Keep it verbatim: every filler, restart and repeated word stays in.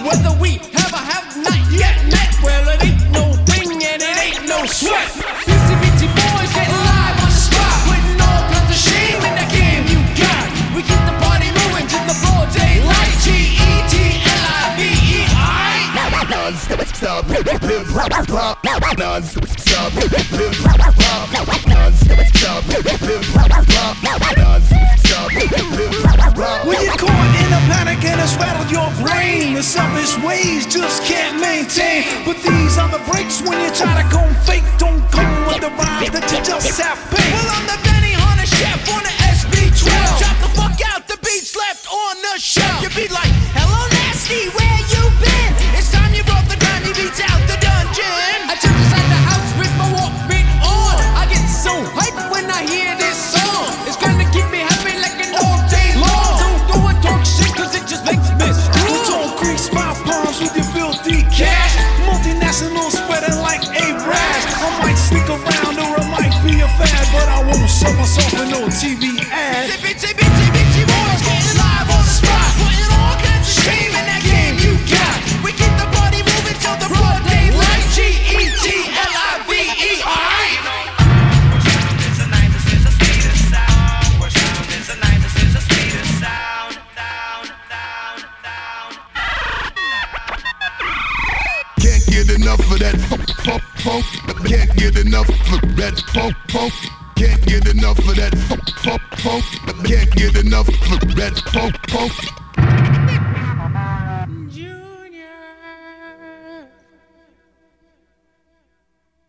whether we have or have not yet met. Well, it ain't no thing and it ain't no sweat. Beatsy Beatsy Boys getting live on the spot, putting all kinds of shame in the game you got. We keep the party moving to the broad daylight. G E T L I V E, alright? Non-stop, stop, hip hop, non-stop, stop, hip hop, non-stop, stop, hip hop, non-stop, stop, hip hop. When you're caught in a panic and it's rattled your brain, the selfish ways just can't maintain. But these are the breaks when you try to go fake. Don't come with the rhymes that you just have paid. Well, I'm the Benny Hunter chef on the S B twelve. Drop the fuck out, the beats left on the shelf. You be like, hello nasty, where you been? It's time you brought the grimy beats out the dungeon. I jump inside the house with my Walkman on. I get so hyped when I hear this song. It's gonna keep me happy like an all day long. Don't do it, talk shit, cause it just makes me strong. Don't grease my palms with your filthy cash. Multinational spreading like a rash. I might sneak around or it might be a fad, but I won't show myself in no T V ad. Bitsy Bitsy Bitsy Boys getting live on the spot, putting all kinds of shame in that game you got. We keep the party moving till the broad daylight. G E T L I V E, alright? Can't get enough of that funk, funk, funk. Can't get enough of that funk, funk. Can't get enough of that funk, funk, funk. Can't get enough of that funk, funk.